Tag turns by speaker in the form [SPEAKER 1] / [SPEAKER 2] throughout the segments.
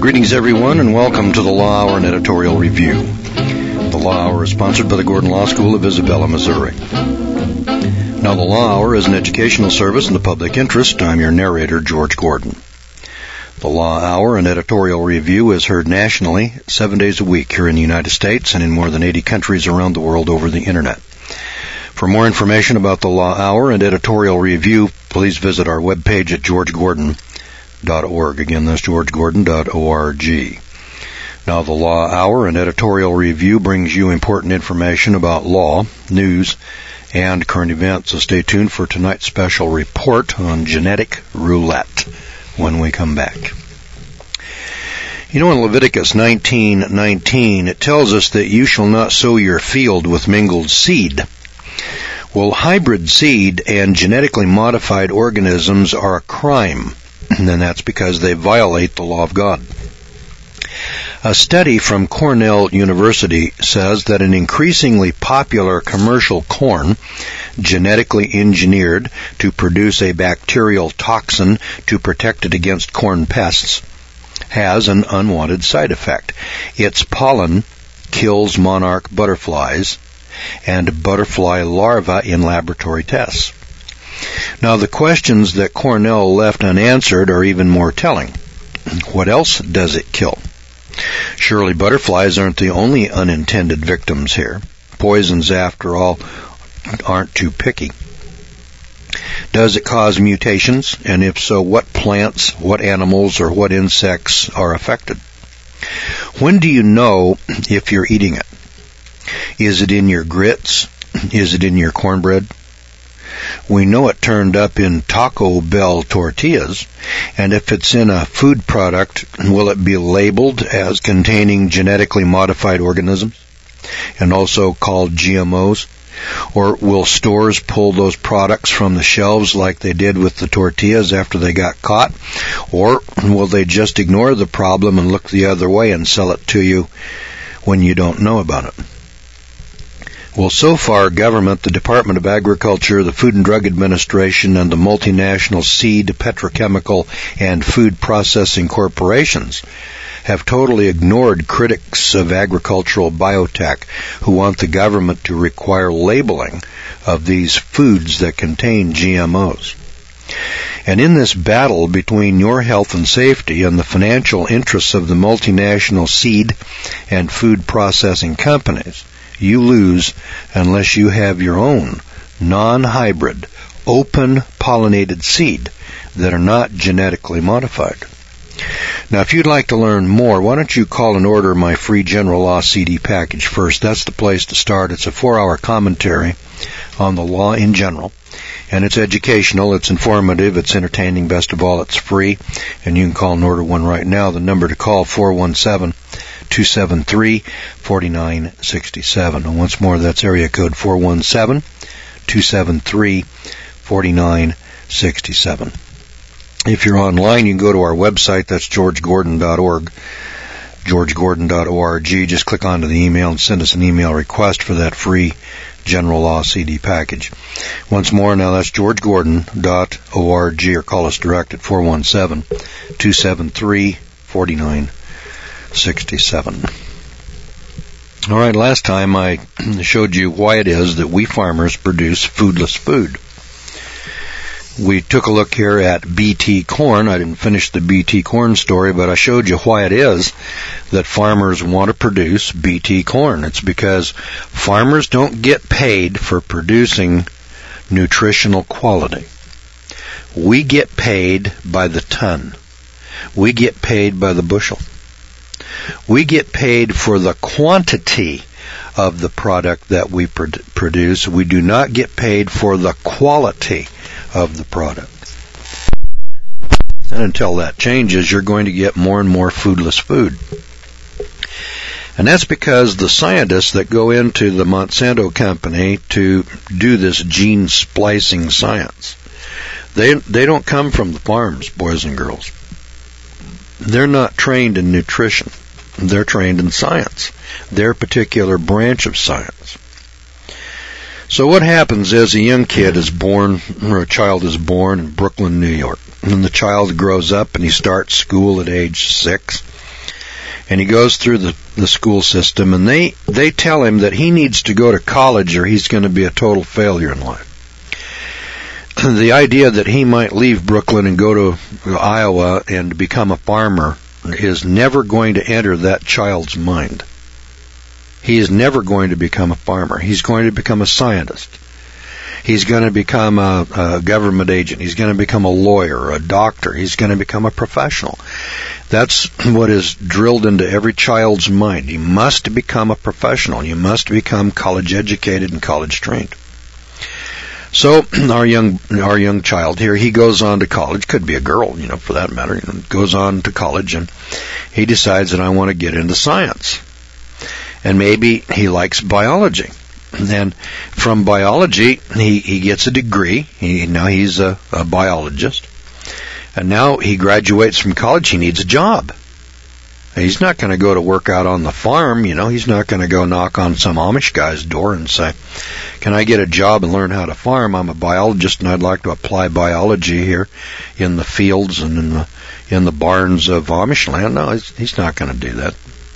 [SPEAKER 1] Greetings, everyone, and welcome to the Law Hour and Editorial Review. The Law Hour is sponsored by the Gordon Law School of Isabella, Missouri. Now, the Law Hour is an educational service in the public interest. I'm your narrator, George Gordon. The Law Hour and Editorial Review is heard nationally 7 days a week here in the United States and in more than 80 countries around the world over the Internet. For more information about the Law Hour and Editorial Review, please visit our webpage at georgegordon.org. Again, that's georgegordon.org. Now, the Law Hour and Editorial Review brings you important information about law, news, and current events. So stay tuned for tonight's special report on genetic roulette when we come back. You know, in Leviticus 19:19, it tells us that you shall not sow your field with mingled seed. Well, hybrid seed and genetically modified organisms are a crime, and that's because they violate the law of God. A study from Cornell University says that an increasingly popular commercial corn, genetically engineered to produce a bacterial toxin to protect it against corn pests, has an unwanted side effect. Its pollen kills monarch butterflies and butterfly larvae in laboratory tests. Now, the questions that Cornell left unanswered are even more telling. What else does it kill? Surely butterflies aren't the only unintended victims here. Poisons, after all, aren't too picky. Does it cause mutations? And if so, what plants, what animals, or what insects are affected? When do you know if you're eating it? Is it in your grits? Is it in your cornbread? We know it turned up in Taco Bell tortillas, and if it's in a food product, will it be labeled as containing genetically modified organisms, and also called GMOs? Or will stores pull those products from the shelves like they did with the tortillas after they got caught? Or will they just ignore the problem and look the other way and sell it to you when you don't know about it? Well, so far, government, the Department of Agriculture, the Food and Drug Administration, and the multinational seed, petrochemical, and food processing corporations have totally ignored critics of agricultural biotech who want the government to require labeling of these foods that contain GMOs. And in this battle between your health and safety and the financial interests of the multinational seed and food processing companies, you lose unless you have your own non-hybrid, open-pollinated seed that are not genetically modified. Now, if you'd like to learn more, why don't you call and order my free General Law CD package first? That's the place to start. It's a 4-hour commentary on the law in general, and it's educational, it's informative, it's entertaining, best of all, it's free, and you can call and order one right now. The number to call, 417-273-4967. And once more, that's area code 417-273-4967. If you're online, you can go to our website. That's georgegordon.org, georgegordon.org. Just click onto the email and send us an email request for that free General Law CD package. Once more, now that's georgegordon.org, or call us direct at 417-273-4967. All right, last time I showed you why it is that we farmers produce foodless food. We took a look here at BT corn. I didn't finish the BT corn story, but I showed you why it is that farmers want to produce BT corn. It's because farmers don't get paid for producing nutritional quality. We get paid by the ton. We get paid by the bushel. We get paid for the quantity of the product that we produce. We do not get paid for the quality of the product. And until that changes, you're going to get more and more foodless food. And that's because the scientists that go into the Monsanto company to do this gene splicing science, they don't come from the farms, boys and girls. They're not trained in nutrition. They're trained in science, their particular branch of science. So what happens is a young kid is born, or a child is born in Brooklyn, New York. And the child grows up and he starts school at age 6. and he goes through the school system, and they tell him that he needs to go to college or he's going to be a total failure in life. The idea that he might leave Brooklyn and go to Iowa and become a farmer is never going to enter that child's mind. He is never going to become a farmer. He's going to become a scientist. He's going to become a government agent. He's going to become a lawyer, a doctor. He's going to become a professional. That's what is drilled into every child's mind. You must become a professional. You must become college educated and college trained. So our young child here, he goes on to college. Could be a girl, for that matter. Goes on to college, and he decides that I want to get into science. And maybe he likes biology. And from biology, he gets a degree. Now he's a biologist. And now he graduates from college. He needs a job. He's not going to go to work out on the farm. He's not going to go knock on some Amish guy's door and say, can I get a job and learn how to farm? I'm a biologist and I'd like to apply biology here in the fields and in the barns of Amish land. No, he's not going to do that.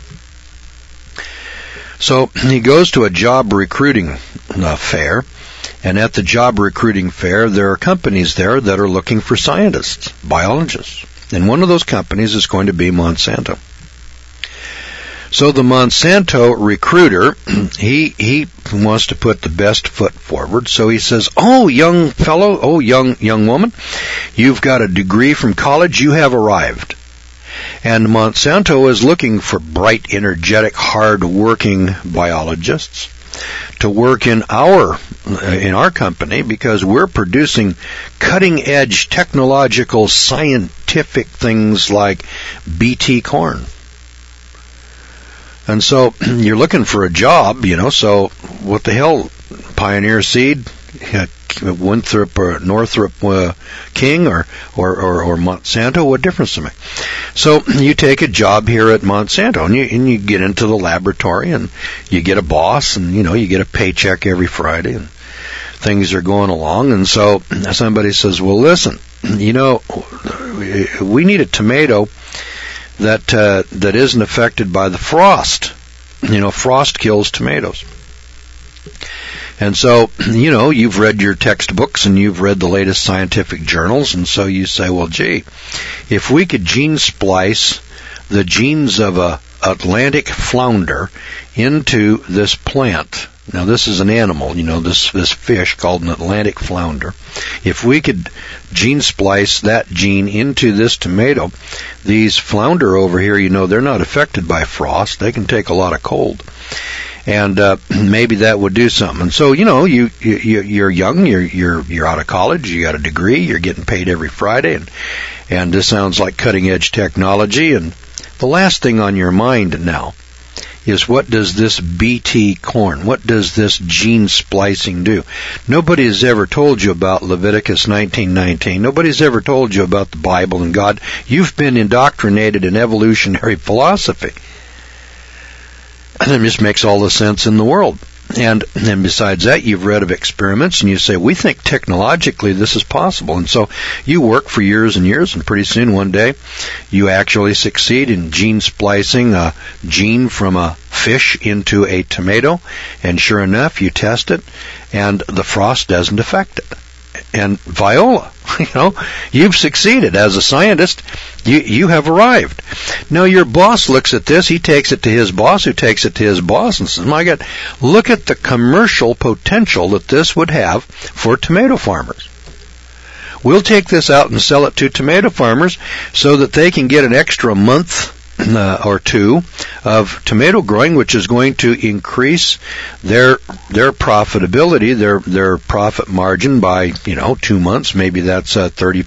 [SPEAKER 1] So he goes to a job recruiting fair, and at the job recruiting fair, there are companies there that are looking for scientists, biologists. And one of those companies is going to be Monsanto. So the Monsanto recruiter, he wants to put the best foot forward. So he says, oh, young fellow, oh, young woman, you've got a degree from college, you have arrived. And Monsanto is looking for bright, energetic, hard-working biologists to work in our company because we're producing cutting-edge technological, scientific things like BT corn. And so you're looking for a job, so what the hell, Pioneer Seed, Winthrop or Northrop King or Monsanto, what difference to make? So you take a job here at Monsanto and you get into the laboratory and you get a boss and you get a paycheck every Friday and things are going along. And so somebody says, well, listen, we need a tomato that isn't affected by the frost. Frost kills tomatoes. And so, you've read your textbooks and you've read the latest scientific journals, and so you say, well, gee, if we could gene splice the genes of a Atlantic flounder into this plant. Now, this is an animal, this fish called an Atlantic flounder. If we could gene splice that gene into this tomato, these flounder over here, they're not affected by frost. They can take a lot of cold. And maybe that would do something. And so, you're young, you're out of college, you got a degree, you're getting paid every Friday, and this sounds like cutting-edge technology. And the last thing on your mind now is, what does this BT corn, what does this gene splicing do? Nobody has ever told you about Leviticus 19:19. Nobody's ever told you about the Bible and God. You've been indoctrinated in evolutionary philosophy. And it just makes all the sense in the world. And besides that, you've read of experiments, and you say, we think technologically this is possible. And so you work for years and years, and pretty soon one day you actually succeed in gene splicing a gene from a fish into a tomato, and sure enough, you test it, and the frost doesn't affect it. And Viola, you've succeeded as a scientist. You have arrived. Now your boss looks at this. He takes it to his boss, who takes it to his boss, and says, my God, look at the commercial potential that this would have for tomato farmers. We'll take this out and sell it to tomato farmers so that they can get an extra month or two of tomato growing, which is going to increase their profitability, their profit margin by 2 months. Maybe that's 30%,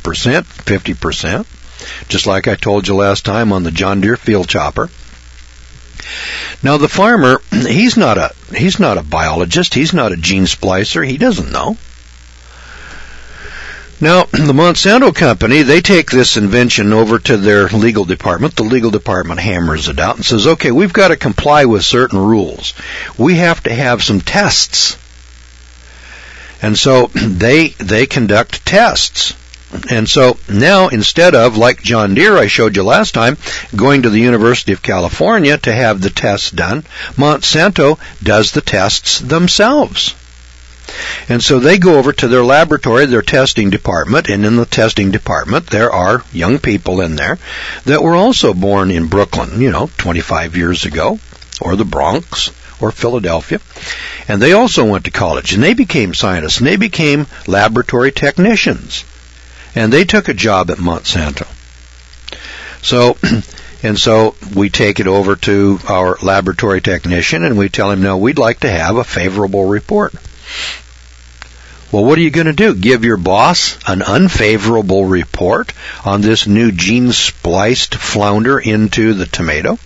[SPEAKER 1] 50%, just like I told you last time on the John Deere field chopper. Now the farmer, he's not a biologist, he's not a gene splicer, he doesn't know. Now, the Monsanto company, they take this invention over to their legal department. The legal department hammers it out and says, okay, we've got to comply with certain rules. We have to have some tests. And so they conduct tests. And so now, instead of, like John Deere I showed you last time, going to the University of California to have the tests done, Monsanto does the tests themselves. And so they go over to their laboratory, their testing department, and in the testing department there are young people in there that were also born in Brooklyn, 25 years ago, or the Bronx, or Philadelphia. And they also went to college, and they became scientists, and they became laboratory technicians. And they took a job at Monsanto. So we take it over to our laboratory technician, and we tell him, no, we'd like to have a favorable report. Well, what are you going to do? Give your boss an unfavorable report on this new gene-spliced flounder into the tomato?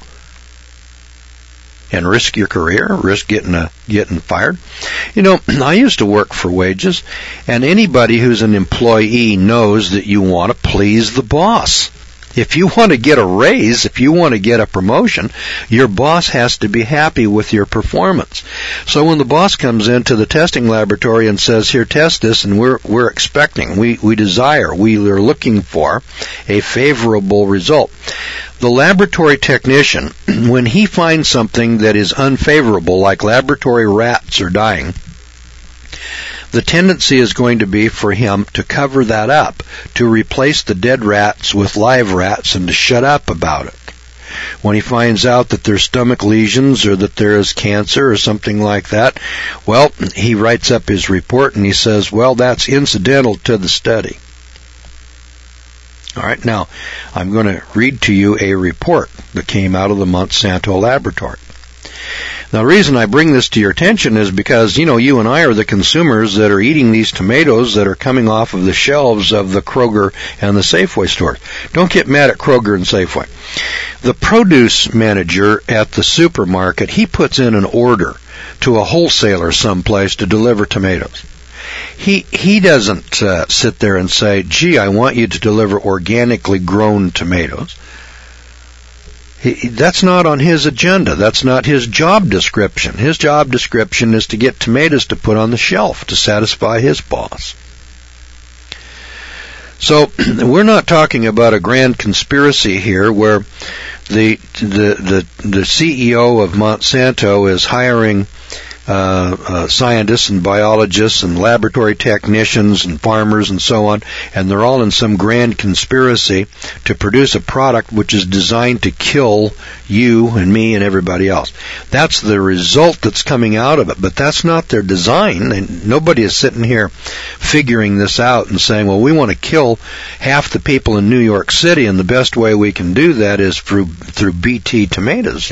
[SPEAKER 1] And risk your career, risk getting fired? I used to work for wages, and anybody who's an employee knows that you want to please the boss. If you want to get a raise, if you want to get a promotion, your boss has to be happy with your performance. So when the boss comes into the testing laboratory and says, here, test this, and we're expecting, we are looking for a favorable result. The laboratory technician, when he finds something that is unfavorable, like laboratory rats are dying, the tendency is going to be for him to cover that up, to replace the dead rats with live rats, and to shut up about it. When he finds out that there's stomach lesions or that there is cancer or something like that, well, he writes up his report and he says, well, that's incidental to the study. All right, now, I'm going to read to you a report that came out of the Monsanto laboratory. Now, the reason I bring this to your attention is because, you and I are the consumers that are eating these tomatoes that are coming off of the shelves of the Kroger and the Safeway stores. Don't get mad at Kroger and Safeway. The produce manager at the supermarket, he puts in an order to a wholesaler someplace to deliver tomatoes. He doesn't sit there and say, gee, I want you to deliver organically grown tomatoes. That's not on his agenda. That's not his job description. His job description is to get tomatoes to put on the shelf to satisfy his boss. So we're not talking about a grand conspiracy here where the CEO of Monsanto is hiring scientists and biologists and laboratory technicians and farmers and so on, and they're all in some grand conspiracy to produce a product which is designed to kill you and me and everybody else. That's the result that's coming out of it, but that's not their design, and nobody is sitting here figuring this out and saying, well, we want to kill half the people in New York City, and the best way we can do that is through BT tomatoes.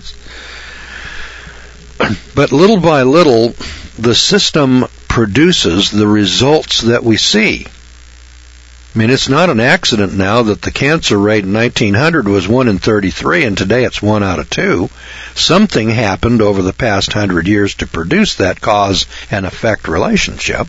[SPEAKER 1] But little by little, the system produces the results that we see. I mean, it's not an accident now that the cancer rate in 1900 was 1 in 33, and today it's 1 out of 2. Something happened over the past 100 years to produce that cause and effect relationship.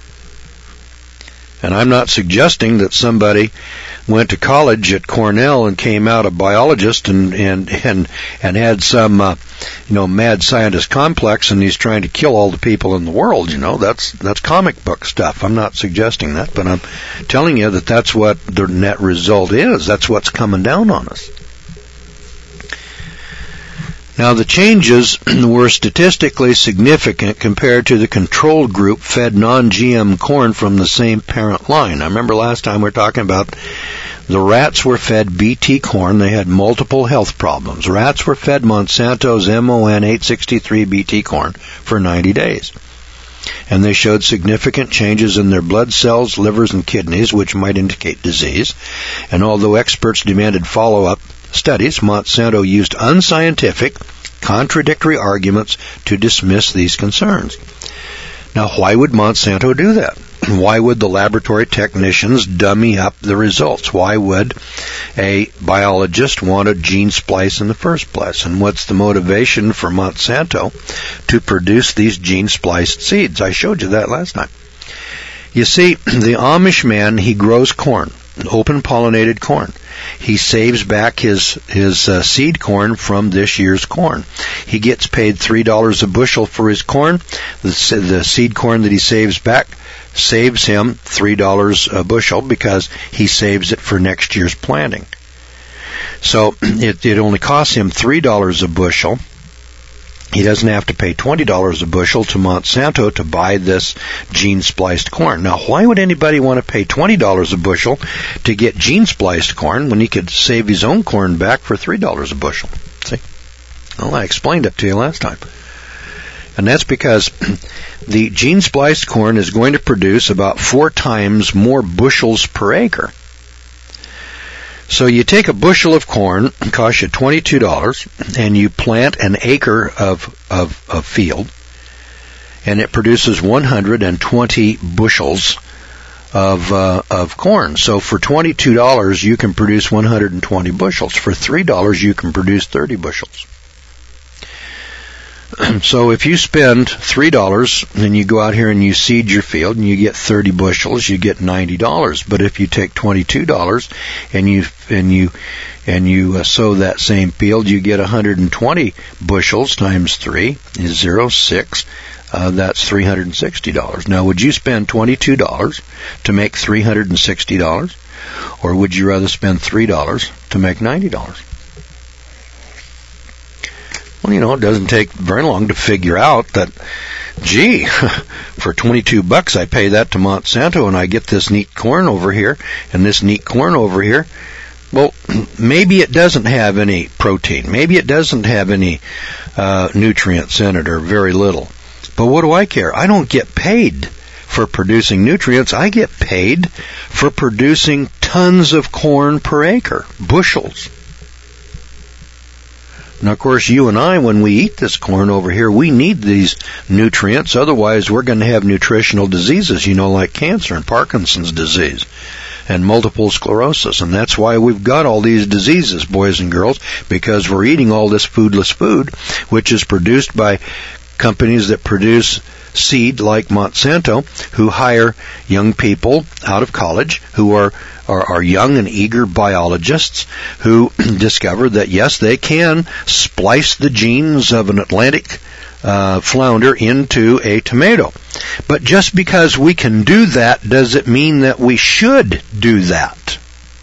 [SPEAKER 1] And I'm not suggesting that somebody went to college at Cornell and came out a biologist and had some mad scientist complex, and he's trying to kill all the people in the world. That's comic book stuff. I'm not suggesting that, but I'm telling you that that's what the net result is. That's what's coming down on us. Now, the changes were statistically significant compared to the control group fed non-GM corn from the same parent line. I remember last time we were talking about the rats were fed BT corn. They had multiple health problems. Rats were fed Monsanto's MON 863 BT corn for 90 days. And they showed significant changes in their blood cells, livers, and kidneys, which might indicate disease. And although experts demanded follow-up studies, Monsanto used unscientific, contradictory arguments to dismiss these concerns. Now, why would Monsanto do that? Why would the laboratory technicians dummy up the results? Why would a biologist want a gene splice in the first place? And what's the motivation for Monsanto to produce these gene spliced seeds? I showed you that last time. You see, the Amish man, he grows corn, open-pollinated corn. He saves back his seed corn from this year's corn. He gets paid $3 a bushel for his corn. The seed corn that he saves back saves him $3 a bushel because he saves it for next year's planting. So it only costs him $3 a bushel. He doesn't have to pay $20 a bushel to Monsanto to buy this gene-spliced corn. Now, why would anybody want to pay $20 a bushel to get gene-spliced corn when he could save his own corn back for $3 a bushel? See? Well, I explained it to you last time. And that's because the gene-spliced corn is going to produce about 4 times more bushels per acre. So you take a bushel of corn, it costs you $22, and you plant an acre of field, and it produces 120 bushels of corn. So for $22, you can produce 120 bushels. For $3, you can produce 30 bushels. So if you spend $3 and you go out here and you seed your field and you get 30 bushels, you get $90. But if you take $22 and you sow that same field, you get 120 bushels times 3 is 6. That's $360. Now, would you spend $22 to make $360, or would you rather spend $3 to make $90? Well, it doesn't take very long to figure out that, gee, for $22 I pay that to Monsanto and I get this neat corn over here and this neat corn over here. Well, maybe it doesn't have any protein. Maybe it doesn't have any nutrients in it, or very little. But what do I care? I don't get paid for producing nutrients. I get paid for producing tons of corn per acre, bushels. Now, of course, you and I, when we eat this corn over here, we need these nutrients. Otherwise, we're going to have nutritional diseases, like cancer and Parkinson's disease and multiple sclerosis. And that's why we've got all these diseases, boys and girls, because we're eating all this foodless food, which is produced by companies that produce seed like Monsanto, who hire young people out of college who are young and eager biologists who discover that, yes, they can splice the genes of an Atlantic flounder into a tomato. But just because we can do that, does it mean that we should do that?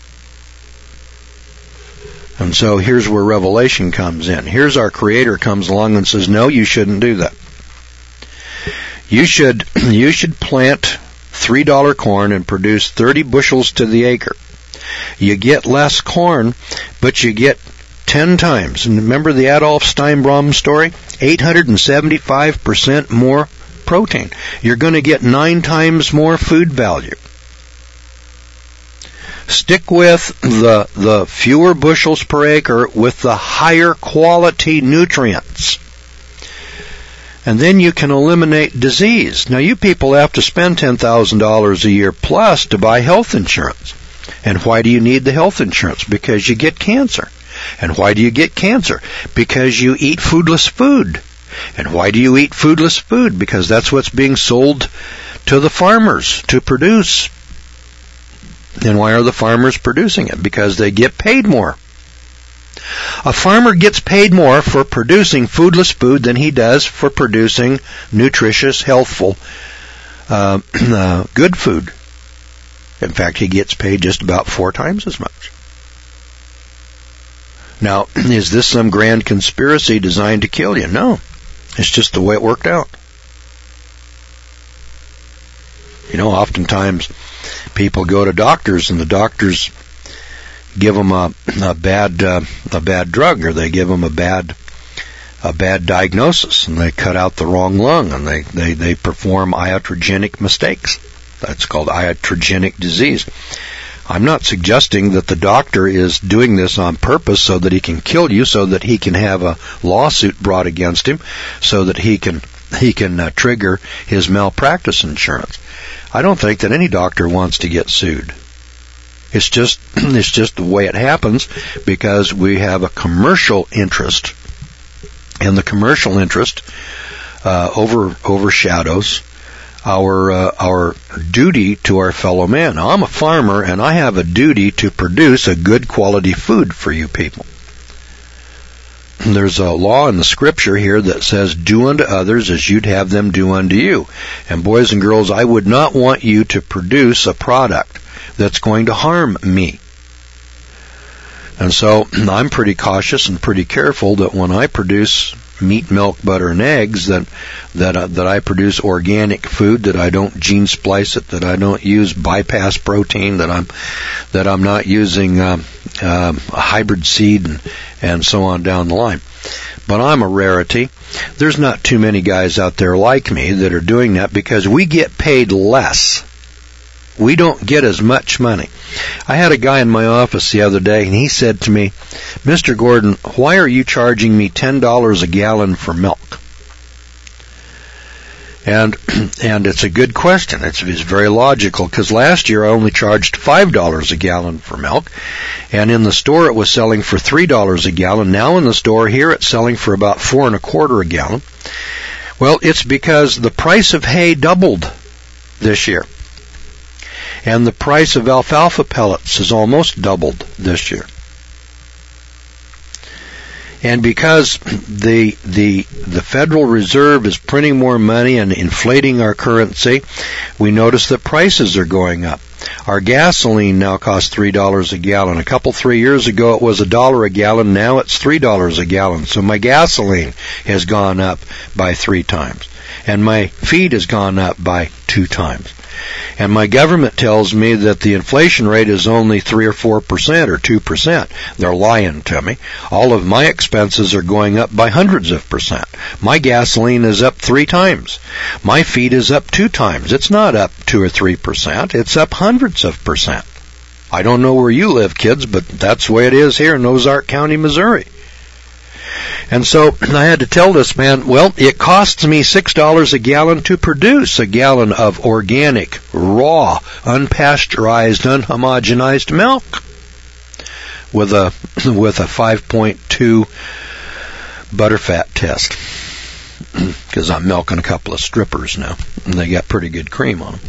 [SPEAKER 1] And so here's where revelation comes in. Here's our Creator comes along and says, no, you shouldn't do that. You should plant $3 corn and produce 30 bushels to the acre. You get less corn, but you get 10 times. And remember the Adolf Steinbaum story? 875% more protein. You're going to get 9 times more food value. Stick with the fewer bushels per acre with the higher quality nutrients. And then you can eliminate disease. Now, you people have to spend $10,000 a year plus to buy health insurance. And why do you need the health insurance? Because you get cancer. And why do you get cancer? Because you eat foodless food. And why do you eat foodless food? Because that's what's being sold to the farmers to produce. And why are the farmers producing it? Because they get paid more. A farmer gets paid more for producing foodless food than he does for producing nutritious, healthful, good food. In fact, he gets paid just about 4 times as much. Now, is this some grand conspiracy designed to kill you? No. It's just the way it worked out. Oftentimes people go to doctors and the doctors give them a bad drug, or they give them a bad diagnosis, and they cut out the wrong lung, and they perform iatrogenic mistakes. That's called iatrogenic disease. I'm not suggesting that the doctor is doing this on purpose so that he can kill you, so that he can have a lawsuit brought against him, so that he can trigger his malpractice insurance. I don't think that any doctor wants to get sued. It's just the way it happens, because we have a commercial interest, and the commercial interest overshadows our duty to our fellow man. Now, I'm a farmer, and I have a duty to produce a good quality food for you people. there's a law in the scripture here that says, do unto others as you'd have them do unto you. And boys and girls, I would not want you to produce a product that's going to harm me. And so I'm pretty cautious and pretty careful that when I produce meat, milk, butter, and eggs, that I produce organic food, that I don't gene splice it, that I don't use bypass protein, that I'm not using a hybrid seed and so on down the line. But I'm a rarity. There's not too many guys out there like me that are doing that because we get paid less. We don't get as much money. I had a guy in my office the other day, and he said to me, Mr. Gordon, why are you charging me $10 a gallon for milk? And it's a good question. It's very logical, because last year I only charged $5 a gallon for milk, and in the store it was selling for $3 a gallon. Now in the store here it's selling for about $4.25 a gallon. Well, it's because the price of hay doubled this year. And the price of alfalfa pellets has almost doubled this year. And because the Federal Reserve is printing more money and inflating our currency, we notice that prices are going up. Our gasoline now costs $3 a gallon. A couple, 3 years ago it was $1 a gallon. Now it's $3 a gallon. So my gasoline has gone up by 3 times. And my feed has gone up by 2 times. And my government tells me that the inflation rate is only 3 or 4% or 2%. They're lying to me. All of my expenses are going up by hundreds of percent. My gasoline is up 3 times. My feed is up 2 times. It's not up 2 or 3%. It's up hundreds of percent. I don't know where you live, kids, but that's the way it is here in Ozark County, Missouri. And so I had to tell this man, well, it costs me $6 a gallon to produce a gallon of organic, raw, unpasteurized, unhomogenized milk with a 5.2 butterfat test. Because I'm milking a couple of strippers now, and they got pretty good cream on them.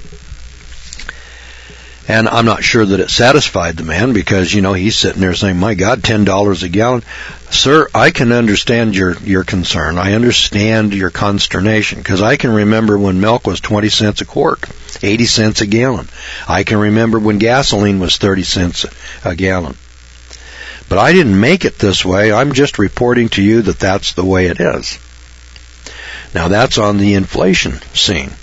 [SPEAKER 1] And I'm not sure that it satisfied the man because, he's sitting there saying, my God, $10 a gallon. Sir, I can understand your concern. I understand your consternation because I can remember when milk was 20 cents a quart, 80 cents a gallon. I can remember when gasoline was 30 cents a gallon. But I didn't make it this way. I'm just reporting to you that that's the way it is. Now that's on the inflation scene.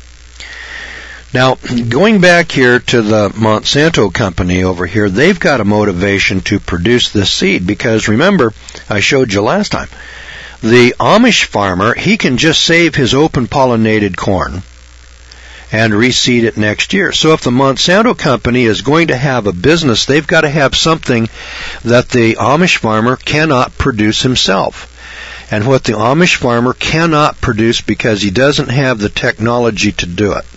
[SPEAKER 1] Now, going back here to the Monsanto company over here, they've got a motivation to produce this seed because, remember, I showed you last time, the Amish farmer, he can just save his open-pollinated corn and reseed it next year. So if the Monsanto company is going to have a business, they've got to have something that the Amish farmer cannot produce himself. And what the Amish farmer cannot produce because he doesn't have the technology to do it.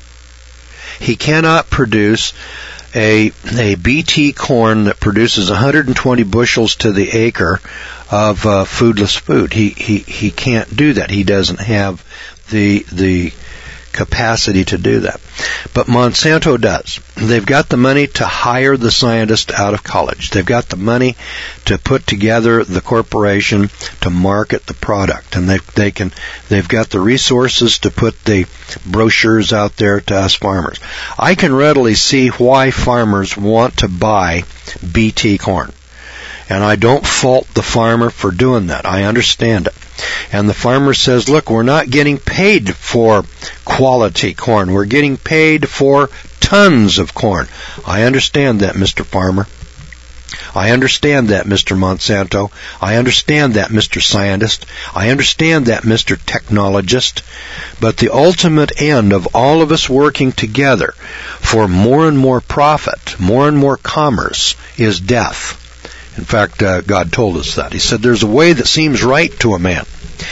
[SPEAKER 1] He cannot produce a BT corn that produces 120 bushels to the acre of foodless food. He can't do that. He doesn't have the capacity to do that. But Monsanto does. They've got the money to hire the scientist out of college. They've got the money to put together the corporation to market the product. And they've got the resources to put the brochures out there to us farmers. I can readily see why farmers want to buy BT corn. And I don't fault the farmer for doing that. I understand it. And the farmer says, look, we're not getting paid for quality corn. We're getting paid for tons of corn. I understand that, Mr. Farmer. I understand that, Mr. Monsanto. I understand that, Mr. Scientist. I understand that, Mr. Technologist. But the ultimate end of all of us working together for more and more profit, more and more commerce, is death. In fact, God told us that. He said, there's a way that seems right to a man,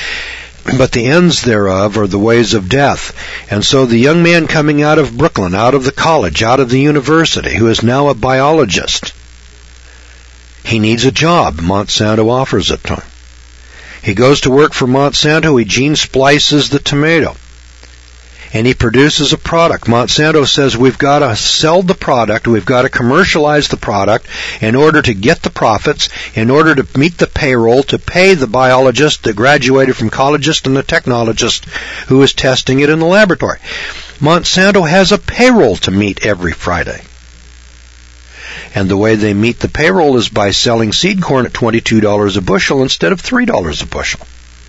[SPEAKER 1] but the ends thereof are the ways of death. And so the young man coming out of Brooklyn, out of the college, out of the university, who is now a biologist, he needs a job. Monsanto offers it to him. He goes to work for Monsanto. He gene splices the tomato. and he produces a product. Monsanto says we've got to sell the product, we've got to commercialize the product in order to get the profits, in order to meet the payroll, to pay the biologist that graduated from collegist and the technologist who is testing it in the laboratory. Monsanto has a payroll to meet every Friday. And the way they meet the payroll is by selling seed corn at $22 a bushel instead of $3 a bushel.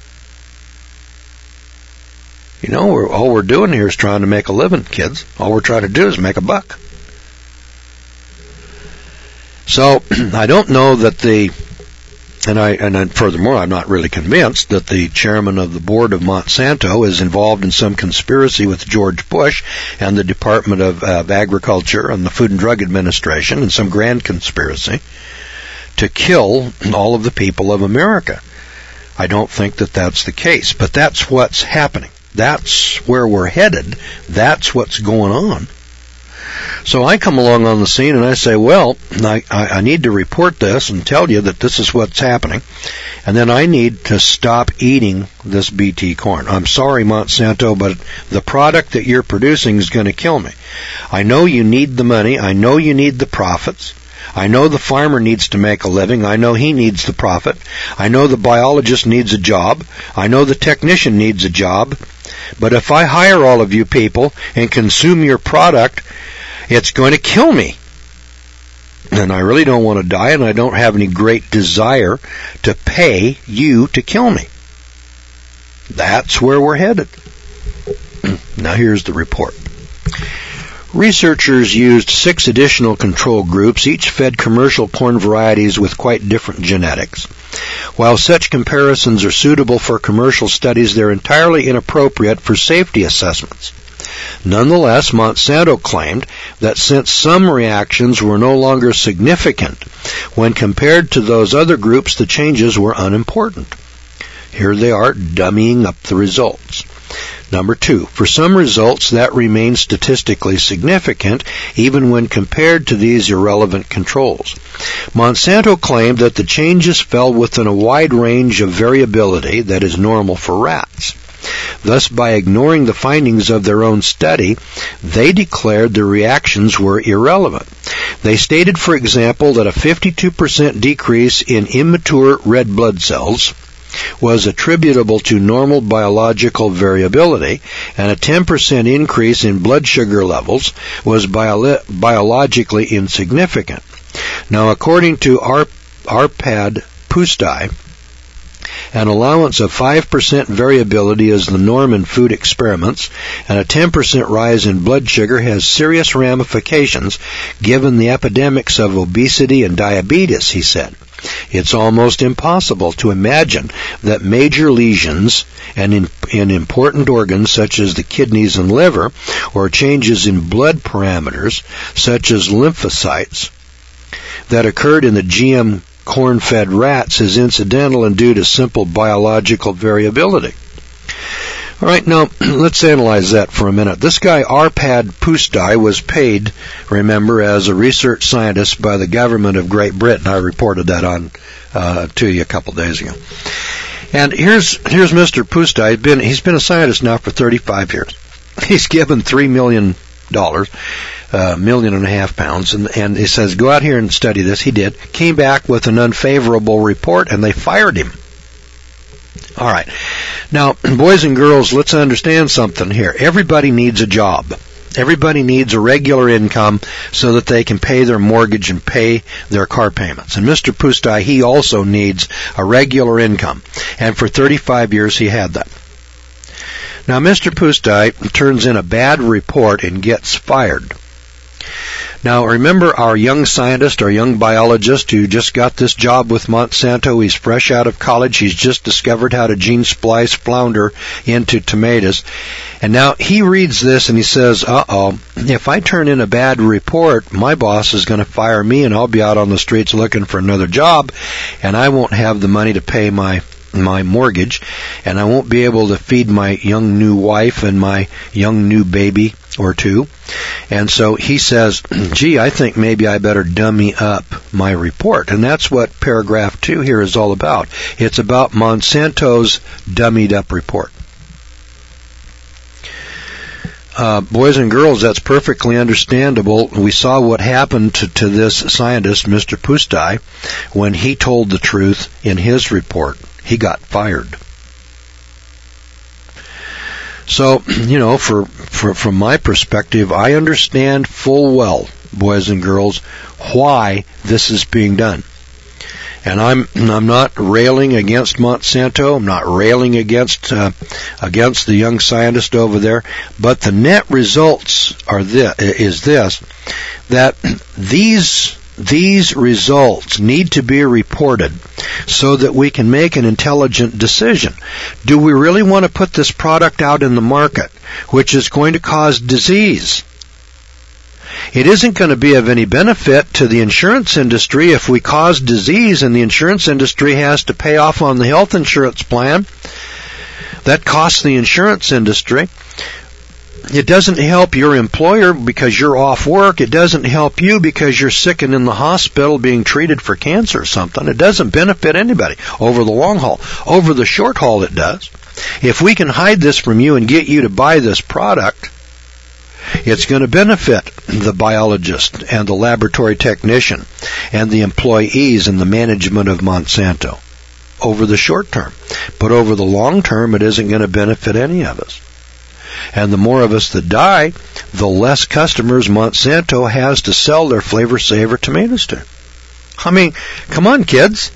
[SPEAKER 1] You know, all we're doing here is trying to make a living, kids. All we're trying to do is make a buck. So, I don't know that and furthermore, I'm not really convinced that the chairman of the board of Monsanto is involved in some conspiracy with George Bush and the Department of Agriculture and the Food and Drug Administration, and some grand conspiracy to kill all of the people of America. I don't think that that's the case, but that's what's happening. That's where we're headed. That's what's going on. So I come along on the scene and I say, well, I need to report this and tell you that this is what's happening. And then I need to stop eating this BT corn. I'm sorry, Monsanto, but the product that you're producing is going to kill me. I know you need the money. I know you need the profits. I know the farmer needs to make a living. I know he needs the profit. I know the biologist needs a job. I know the technician needs a job. But if I hire all of you people and consume your product, it's going to kill me. And I really don't want to die, and I don't have any great desire to pay you to kill me. That's where we're headed. Now here's the report. Researchers used 6 additional control groups, each fed commercial corn varieties with quite different genetics. While such comparisons are suitable for commercial studies, they're entirely inappropriate for safety assessments. Nonetheless, Monsanto claimed that since some reactions were no longer significant when compared to those other groups, the changes were unimportant. Here they are, dummying up the results. Number 2, for some results that remain statistically significant even when compared to these irrelevant controls. Monsanto claimed that the changes fell within a wide range of variability that is normal for rats. Thus, by ignoring the findings of their own study, they declared the reactions were irrelevant. They stated, for example, that a 52% decrease in immature red blood cells was attributable to normal biological variability, and a 10% increase in blood sugar levels was biologically insignificant. Now, according to Arpad Pusztai, an allowance of 5% variability is the norm in food experiments, and a 10% rise in blood sugar has serious ramifications given the epidemics of obesity and diabetes, he said. It's almost impossible to imagine that major lesions in important organs such as the kidneys and liver, or changes in blood parameters such as lymphocytes that occurred in the GM corn-fed rats is incidental and due to simple biological variability. All right, now let's analyze that for a minute. This guy, Arpad Pusztai, was paid, remember, as a research scientist by the government of Great Britain. I reported that on to you a couple days ago. And here's Mr. Pusztai. He's been a scientist now for 35 years. He's given $3 million, £1.5 million, and he says, go out here and study this. He did. Came back with an unfavorable report, and they fired him. All right. Now, boys and girls, let's understand something here. Everybody needs a job. Everybody needs a regular income so that they can pay their mortgage and pay their car payments. And Mr. Pusztai, he also needs a regular income. And for 35 years, he had that. Now, Mr. Pusztai turns in a bad report and gets fired. Now, remember our young scientist, our young biologist who just got this job with Monsanto. He's fresh out of college. He's just discovered how to gene splice flounder into tomatoes. And now he reads this and he says, if I turn in a bad report, my boss is going to fire me and I'll be out on the streets looking for another job, and I won't have the money to pay my mortgage, and I won't be able to feed my young new wife and my young new baby or two. And so he says, gee, I think maybe I better dummy up my report. And that's what paragraph 2 here is all about. It's about Monsanto's dummied up report. boys and girls, that's perfectly understandable. We saw what happened to this scientist, Mr. Pustai, when he told the truth in his report. He got fired. So, from my perspective, I understand full well, boys and girls, why this is being done. And I'm not railing against Monsanto. I'm not railing against the young scientist over there. But the net results is this: that these results need to be reported so that we can make an intelligent decision. Do we really want to put this product out in the market, which is going to cause disease? It isn't going to be of any benefit to the insurance industry if we cause disease and the insurance industry has to pay off on the health insurance plan. That costs the insurance industry. It doesn't help your employer because you're off work. It doesn't help you because you're sick and in the hospital being treated for cancer or something. It doesn't benefit anybody over the long haul. Over the short haul, it does. If we can hide this from you and get you to buy this product, it's going to benefit the biologist and the laboratory technician and the employees and the management of Monsanto over the short term. But over the long term, it isn't going to benefit any of us. And the more of us that die, the less customers Monsanto has to sell their Flavor Saver tomatoes to. I mean, come on, kids.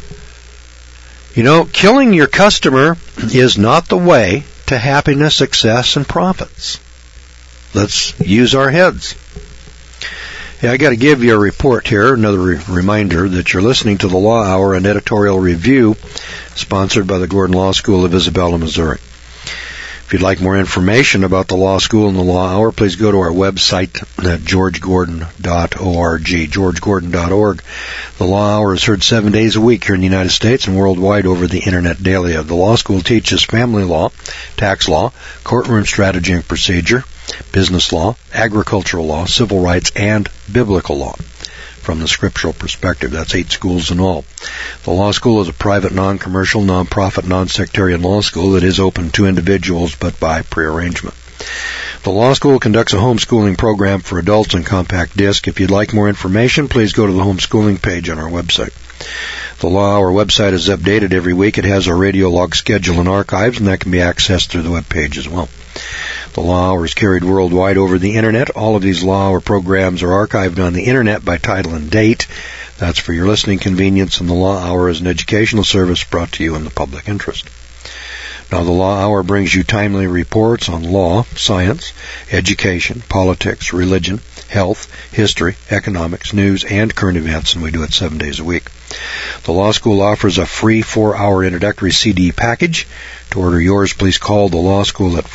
[SPEAKER 1] Killing your customer is not the way to happiness, success, and profits. Let's use our heads. I got to give you a report here, another reminder that you're listening to the Law Hour, an editorial review sponsored by the Gordon Law School of Isabella, Missouri. If you'd like more information about the Law School and the Law Hour, please go to our website at georgegordon.org, georgegordon.org. The Law Hour is heard 7 days a week here in the United States and worldwide over the Internet daily. The Law School teaches family law, tax law, courtroom strategy and procedure, business law, agricultural law, civil rights, and biblical law. From the scriptural perspective, that's 8 schools in all. The law school is a private, non-commercial, non-profit, non-sectarian law school that is open to individuals but by prearrangement. The law school conducts a homeschooling program for adults in compact disc. If you'd like more information, please go to the homeschooling page on our website. The Law Hour website is updated every week. It has our radio log schedule and archives, and that can be accessed through the web page as well. The Law Hour is carried worldwide over the Internet. All of these Law Hour programs are archived on the Internet by title and date. That's for your listening convenience, and the Law Hour is an educational service brought to you in the public interest. Now, the Law Hour brings you timely reports on law, science, education, politics, religion, health, history, economics, news, and current events, and we do it 7 days a week. The Law School offers a free 4-hour introductory CD package. To order yours, please call the Law School at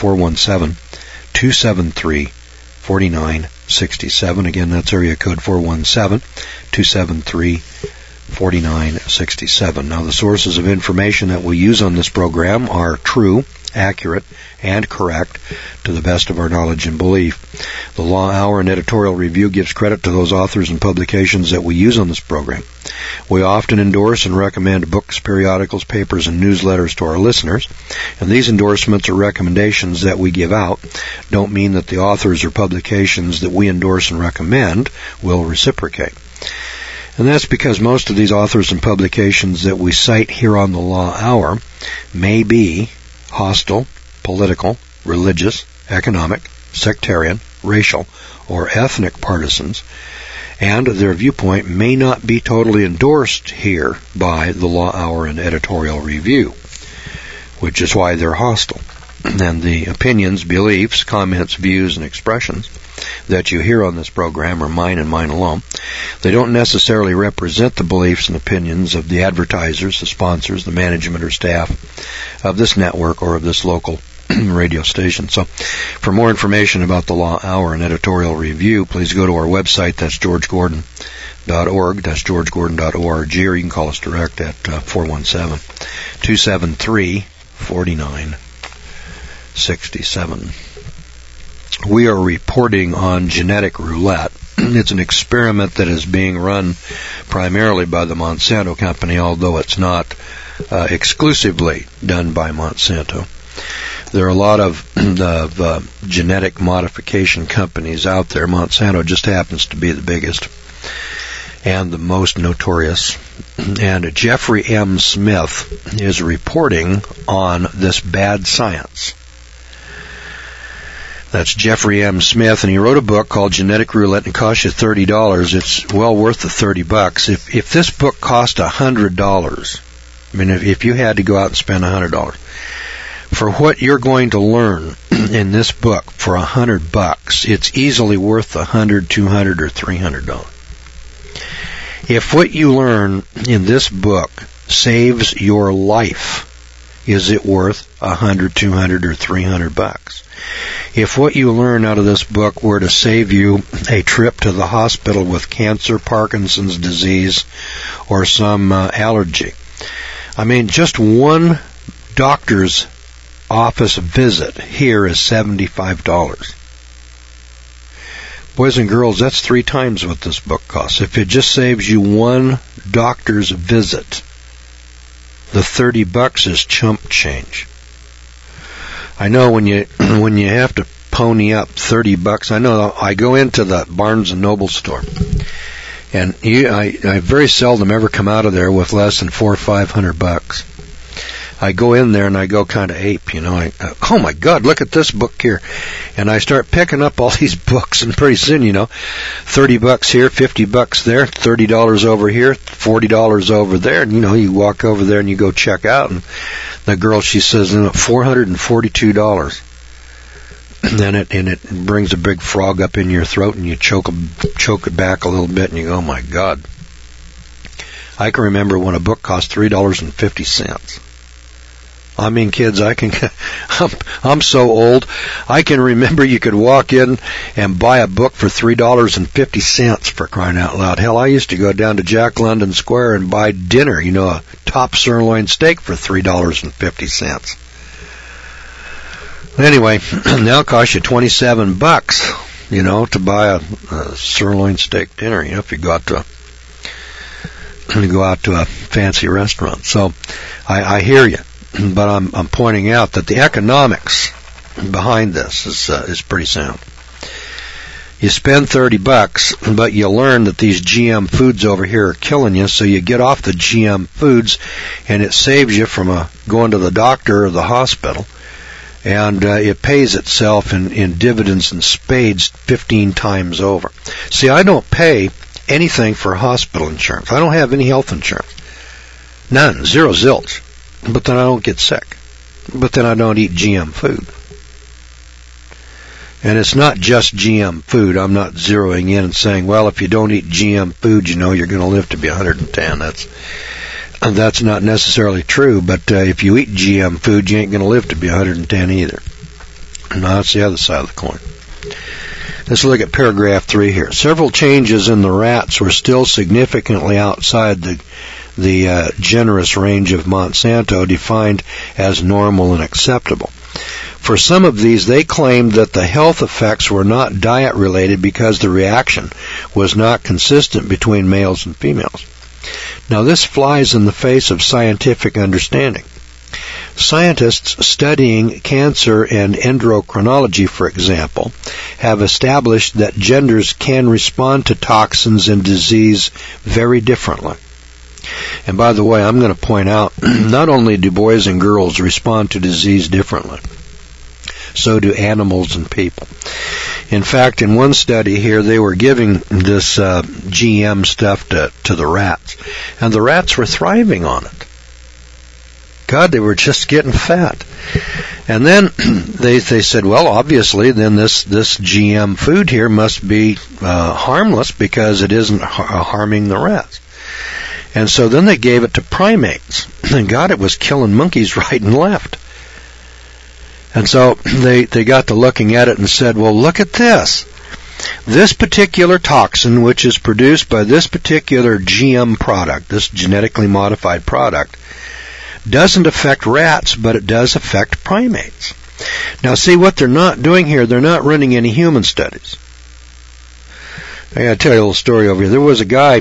[SPEAKER 1] 417-273-4967. Again, that's area code 417-273-4967. Now, the sources of information that we use on this program are true, accurate, and correct to the best of our knowledge and belief. The Law Hour and editorial review gives credit to those authors and publications that we use on this program. We often endorse and recommend books, periodicals, papers, and newsletters to our listeners, and these endorsements or recommendations that we give out don't mean that the authors or publications that we endorse and recommend will reciprocate. And that's because most of these authors and publications that we cite here on the Law Hour may be hostile, political, religious, economic, sectarian, racial, or ethnic partisans, and their viewpoint may not be totally endorsed here by the Law Hour and editorial review, which is why they're hostile. And the opinions, beliefs, comments, views, and expressions that you hear on this program are mine and mine alone. They don't necessarily represent the beliefs and opinions of the advertisers, the sponsors, the management or staff of this network or of this local radio station. So for more information about the Law Hour and editorial review, please go to our website. That's georgegordon.org. That's georgegordon.org, or you can call us direct at 417-273-4967. We are reporting on genetic roulette. It's an experiment that is being run primarily by the Monsanto company, although it's not exclusively done by Monsanto. There are a lot of genetic modification companies out there. Monsanto just happens to be the biggest and the most notorious. And Jeffrey M. Smith is reporting on this bad science. That's Jeffrey M. Smith, and he wrote a book called Genetic Roulette, and it costs you $30. It's well worth the $30. If this book cost $100, I mean, if you had to go out and spend $100 for what you're going to learn in this book for $100, it's easily worth $100, $200, or $300. If what you learn in this book saves your life, is it worth $100, $200, or $300? If what you learn out of this book were to save you a trip to the hospital with cancer, Parkinson's disease, or some allergy, I mean, just one doctor's office visit here is $75. Boys and girls, that's 3 times what this book costs. If it just saves you one doctor's visit, the $30 is chump change. I know when you have to pony up $30, I know I go into the Barnes and Noble store, and I very seldom ever come out of there with less than $400 or $500. I go in there and I go kind of ape, oh my God, look at this book here. And I start picking up all these books, and pretty soon, $30 here, $50 there, $30 over here, $40 over there. And, you walk over there and you go check out, and the girl, she says, $442. And it brings a big frog up in your throat, and you choke it back a little bit, and you go, oh my God. I can remember when a book cost $3.50. I mean, kids, I'm so old, I can remember you could walk in and buy a book for $3.50, for crying out loud. Hell, I used to go down to Jack London Square and buy dinner, a top sirloin steak for $3.50. Anyway, now it costs you $27, to buy a sirloin steak dinner, if you go out to a fancy restaurant. So, I hear you. But I'm pointing out that the economics behind this is pretty sound. You spend $30, but you learn that these GM foods over here are killing you, so you get off the GM foods, and it saves you from going to the doctor or the hospital, and it pays itself in dividends and spades 15 times over. See, I don't pay anything for hospital insurance. I don't have any health insurance. None. Zero zilch. But then I don't get sick. But then I don't eat GM food. And it's not just GM food. I'm not zeroing in and saying, well, if you don't eat GM food, you're going to live to be 110. That's not necessarily true, but if you eat GM food, you ain't going to live to be 110 either. No, that's the other side of the coin. Let's look at paragraph 3 here. Several changes in the rats were still significantly outside the generous range of Monsanto, defined as normal and acceptable. For some of these, they claimed that the health effects were not diet-related because the reaction was not consistent between males and females. Now, this flies in the face of scientific understanding. Scientists studying cancer and endocrinology, for example, have established that genders can respond to toxins and disease very differently. And by the way, I'm going to point out, not only do boys and girls respond to disease differently, so do animals and people. In fact, in one study here, they were giving this GM stuff to the rats, and the rats were thriving on it. God, they were just getting fat. And then they said, well, obviously, then this GM food here must be harmless because it isn't harming the rats. And so then they gave it to primates. And God, it was killing monkeys right and left. And so they got to looking at it and said, well, look at this. This particular toxin, which is produced by this particular GM product, this genetically modified product, doesn't affect rats, but it does affect primates. Now, see what they're not doing here. They're not running any human studies. I got to tell you a little story over here. There was a guy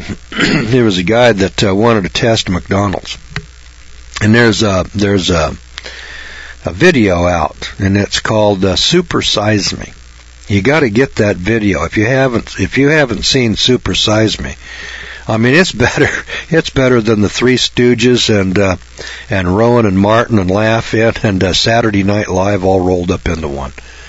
[SPEAKER 1] that wanted to test McDonald's, and there's a a video out, and it's called Super Size Me. You got to get that video if you haven't seen Super Size Me. I mean, it's better than the Three Stooges and Rowan and Martin and Laugh-In and Saturday Night Live all rolled up into one.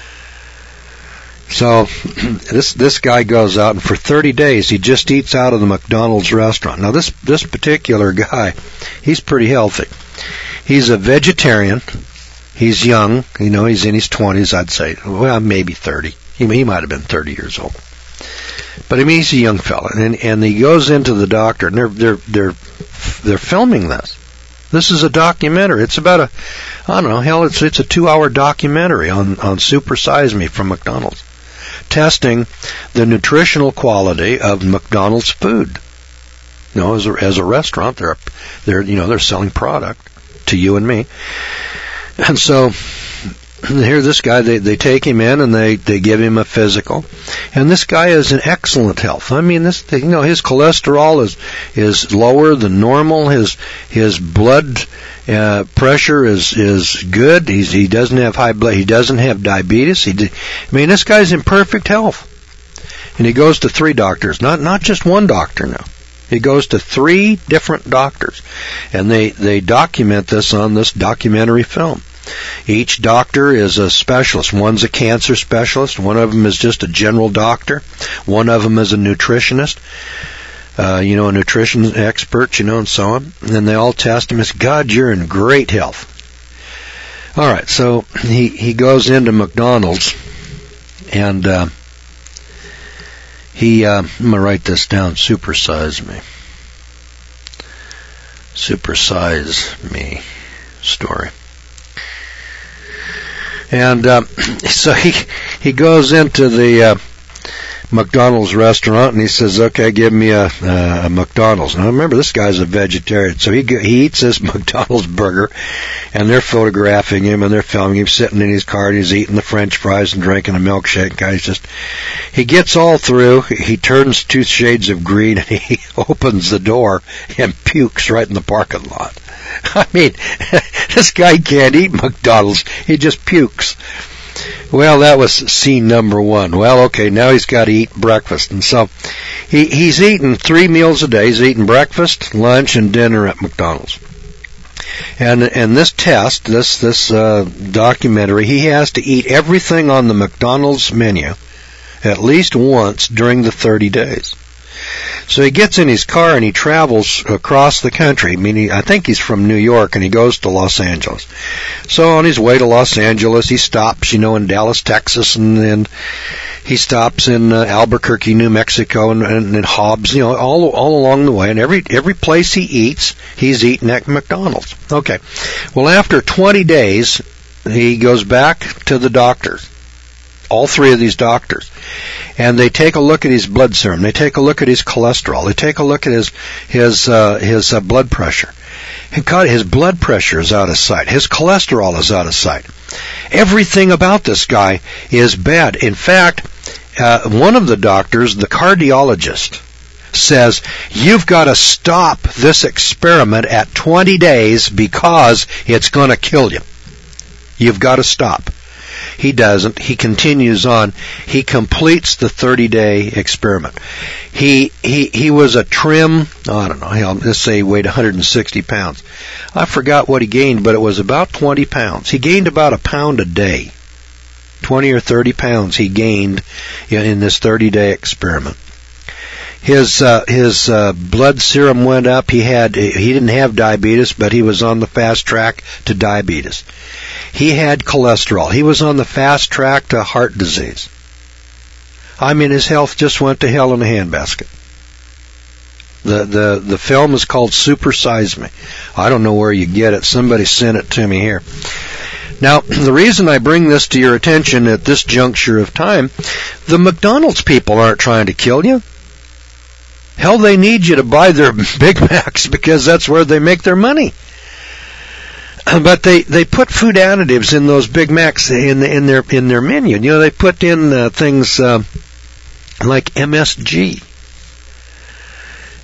[SPEAKER 1] So this guy goes out, and for 30 days he just eats out of the McDonald's restaurant. Now this particular guy, he's pretty healthy. He's a vegetarian. He's young. He's in his 20s, I'd say. Well, maybe 30. He might have been 30 years old. But I mean, he's a young fella, and he goes into the doctor, and they're filming this. This is a documentary. It's about it's a 2-hour documentary on Super Size Me from McDonald's, testing the nutritional quality of McDonald's food. As a restaurant, they're selling product to you and me, and so. Here, this guy, they take him in and they give him a physical, and this guy is in excellent health. I mean, his cholesterol is lower than normal. His blood pressure is good. He doesn't have high blood. He doesn't have diabetes. This guy's in perfect health, and he goes to 3 doctors, not just one doctor now. He goes to 3 different doctors, and they document this on this documentary film. Each doctor is a specialist. One's a cancer specialist. One of them is just a general doctor. One of them is a nutritionist, a nutrition expert, and so on. And they all test him as, God, you're in great health. All right, so he goes into McDonald's, and I'm going to write this down, Super Size Me. Super Size Me story. And so he goes into the McDonald's restaurant, and he says, okay, give me a McDonald's. Now remember, this guy's a vegetarian, so he eats this McDonald's burger, and they're photographing him, and they're filming him sitting in his car, and he's eating the French fries and drinking a milkshake. He gets all through, he turns 2 shades of green, and he opens the door and pukes right in the parking lot. I mean, this guy can't eat McDonald's. He just pukes. Well, that was scene number 1. Well, okay, now he's got to eat breakfast. And so he's eating 3 meals a day. He's eating breakfast, lunch, and dinner at McDonald's. And this test, this documentary, he has to eat everything on the McDonald's menu at least once during the 30 days. So he gets in his car and he travels across the country. I think he's from New York, and he goes to Los Angeles. So on his way to Los Angeles, he stops, in Dallas, Texas, and then he stops in Albuquerque, New Mexico, and Hobbs, all along the way. And every place he eats, he's eating at McDonald's. Okay. Well, after 20 days, he goes back to the doctors. All 3 of these doctors. And they take a look at his blood serum. They take a look at his cholesterol. They take a look at his blood pressure. And God, his blood pressure is out of sight. His cholesterol is out of sight. Everything about this guy is bad. In fact, one of the doctors, the cardiologist, says, you've got to stop this experiment at 20 days because it's going to kill you. You've got to stop. He doesn't. He continues on. He completes the 30-day experiment. He was a trim, let's say he weighed 160 pounds. I forgot what he gained, but it was about 20 pounds. He gained about a pound a day. 20 or 30 pounds he gained in this 30-day experiment. His blood serum went up. He didn't have diabetes, but he was on the fast track to diabetes. He had cholesterol. He was on the fast track to heart disease. His health just went to hell in a handbasket. The film is called Super Size Me. I don't know where you get it. Somebody sent it to me here. Now, the reason I bring this to your attention at this juncture of time, the McDonald's people aren't trying to kill you. Hell, they need you to buy their Big Macs because that's where they make their money. But they put food additives in those Big Macs in their menu. They put in things like MSG.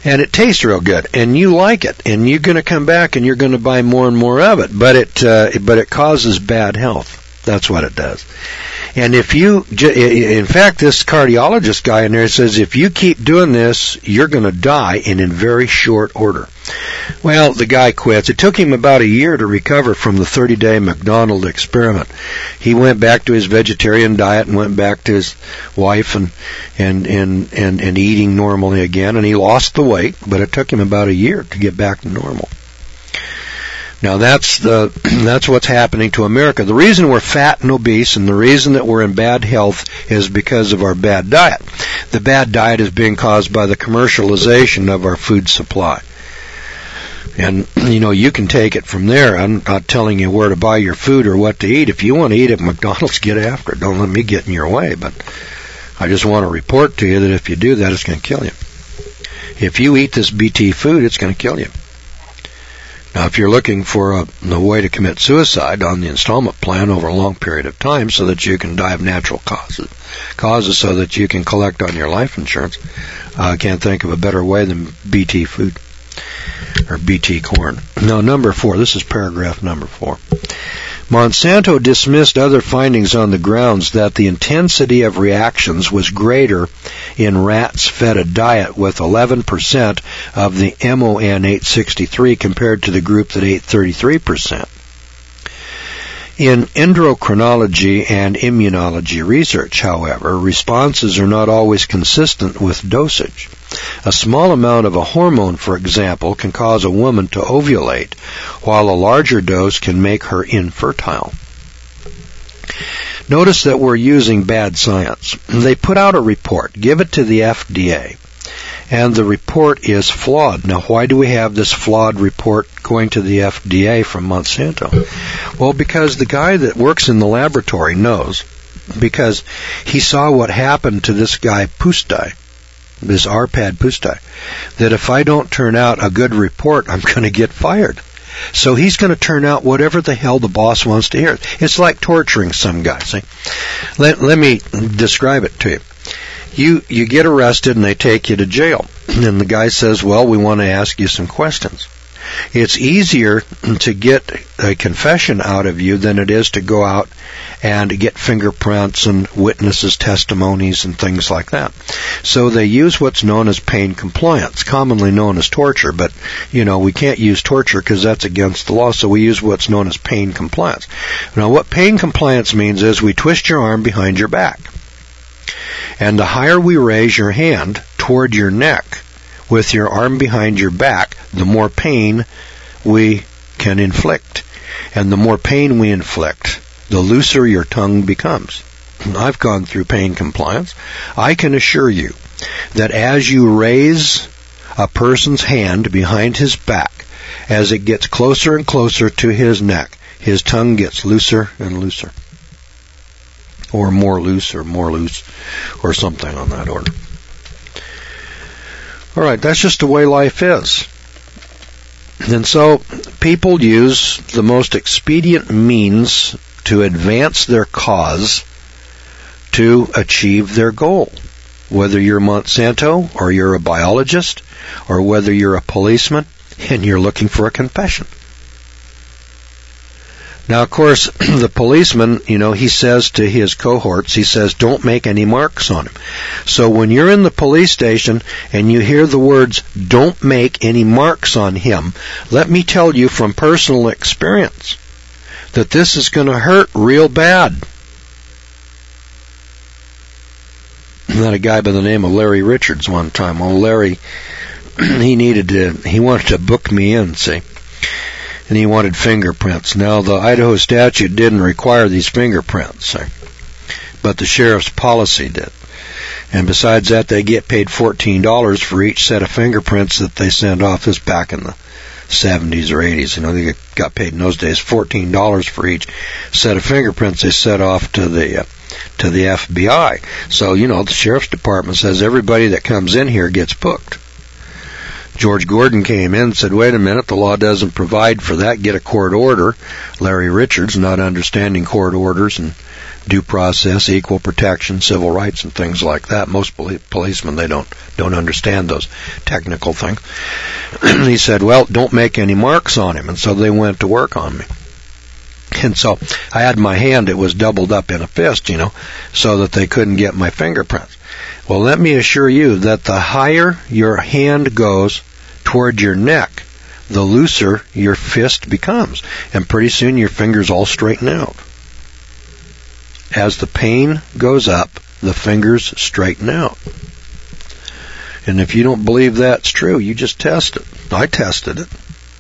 [SPEAKER 1] And it tastes real good, and you like it, and you're going to come back and you're going to buy more and more of it. But it causes bad health. That's what it does. And if you, in fact, this cardiologist guy in there says if you keep doing this, you're going to die in very short order. Well, the guy quits. It took him about a year to recover from the 30-day McDonald experiment. He went back to his vegetarian diet and went back to his wife and eating normally again, and he lost the weight, but it took him about a year to get back to normal. Now that's what's happening to America. The reason we're fat and obese and the reason that we're in bad health is because of our bad diet. The bad diet is being caused by the commercialization of our food supply. And, you can take it from there. I'm not telling you where to buy your food or what to eat. If you want to eat at McDonald's, get after it. Don't let me get in your way. But I just want to report to you that if you do that, it's going to kill you. If you eat this BT food, it's going to kill you. Now, if you're looking for a way to commit suicide on the installment plan over a long period of time so that you can die of natural causes so that you can collect on your life insurance, I can't think of a better way than BT food or BT corn. Now, number 4, this is paragraph number 4. Monsanto dismissed other findings on the grounds that the intensity of reactions was greater in rats fed a diet with 11% of the MON 863 compared to the group that ate 33%. In endocrinology and immunology research, however, responses are not always consistent with dosage. A small amount of a hormone, for example, can cause a woman to ovulate, while a larger dose can make her infertile. Notice that we're using bad science. They put out a report, give it to the FDA, and the report is flawed. Now, why do we have this flawed report going to the FDA from Monsanto? Well, because the guy that works in the laboratory knows, because he saw what happened to this guy Pustai, this Arpad Pustai, that if I don't turn out a good report, I'm going to get fired. So he's going to turn out whatever the hell the boss wants to hear. It's like torturing some guy. See? Let me describe it to you. You get arrested and they take you to jail. And the guy says, well, we want to ask you some questions. It's easier to get a confession out of you than it is to go out and get fingerprints and witnesses' testimonies and things like that. So they use what's known as pain compliance, commonly known as torture, but, we can't use torture because that's against the law, so we use what's known as pain compliance. Now, what pain compliance means is we twist your arm behind your back. And the higher we raise your hand toward your neck with your arm behind your back, the more pain we can inflict. And the more pain we inflict, the looser your tongue becomes. I've gone through pain compliance. I can assure you that as you raise a person's hand behind his back, as it gets closer and closer to his neck, his tongue gets looser and looser. Or more loose, or something on that order. All right, that's just the way life is. And so people use the most expedient means to advance their cause to achieve their goal. Whether you're Monsanto or you're a biologist or whether you're a policeman and you're looking for a confession. Now, of course, the policeman, he says to his cohorts, he says, don't make any marks on him. So when you're in the police station and you hear the words, don't make any marks on him, let me tell you from personal experience that this is going to hurt real bad. I met a guy by the name of Larry Richards one time. Well, Larry, he wanted to book me in, see. And he wanted fingerprints. Now, the Idaho statute didn't require these fingerprints, but the sheriff's policy did. And besides that, they get paid $14 for each set of fingerprints that they send off. This back in the 70s or 80s. They got paid in those days $14 for each set of fingerprints they set off to the FBI. So, the sheriff's department says everybody that comes in here gets booked. George Gordon came in and said, wait a minute, the law doesn't provide for that. Get a court order. Larry Richards, not understanding court orders and due process, equal protection, civil rights, and things like that. Most policemen, they don't understand those technical things. He said, well, don't make any marks on him. And so they went to work on me. And so I had my hand, it was doubled up in a fist, so that they couldn't get my fingerprints. Well, let me assure you that the higher your hand goes toward your neck, the looser your fist becomes. And pretty soon your fingers all straighten out. As the pain goes up, the fingers straighten out. And if you don't believe that's true, you just test it. I tested it.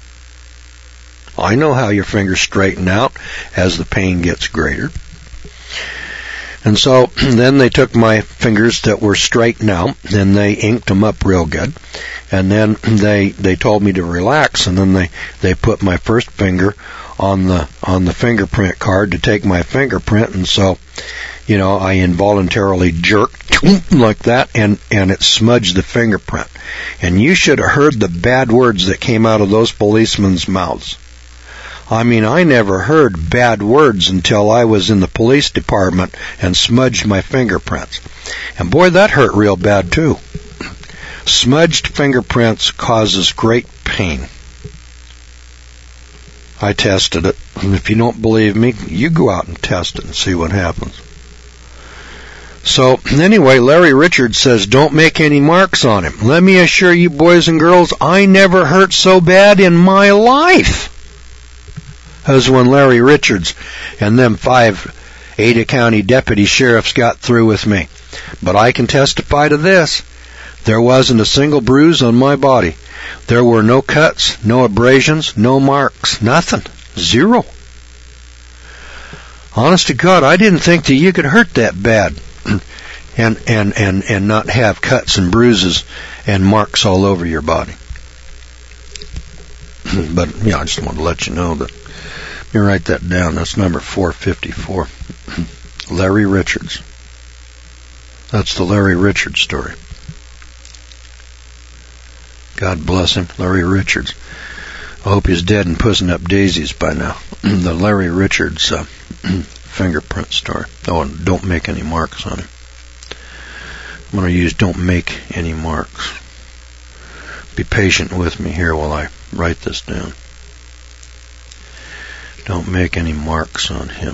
[SPEAKER 1] I know how your fingers straighten out as the pain gets greater. And so then they took my fingers that were straight out and they inked them up real good. And then they told me to relax, and then they put my first finger on the fingerprint card to take my fingerprint, and so I involuntarily jerked like that, and it smudged the fingerprint. And you should have heard the bad words that came out of those policemen's mouths. I mean, I never heard bad words until I was in the police department and smudged my fingerprints. And boy, that hurt real bad too. Smudged fingerprints causes great pain. I tested it. And if you don't believe me, you go out and test it and see what happens. So, anyway, Larry Richards says, don't make any marks on him. Let me assure you, boys and girls, I never hurt so bad in my life as when Larry Richards and them 5 Ada County deputy sheriffs got through with me. But I can testify to this. There wasn't a single bruise on my body. There were no cuts, no abrasions, no marks, nothing. Zero. Honest to God, I didn't think that you could hurt that bad and not have cuts and bruises and marks all over your body. But, I just want to let you know that. Let me write that down. That's number 454. Larry Richards. That's the Larry Richards story. God bless him, Larry Richards. I hope he's dead and pussing up daisies by now. The Larry Richards fingerprint story. Oh, and don't make any marks on him. I'm going to use don't make any marks. Be patient with me here while I write this down. Don't make any marks on him.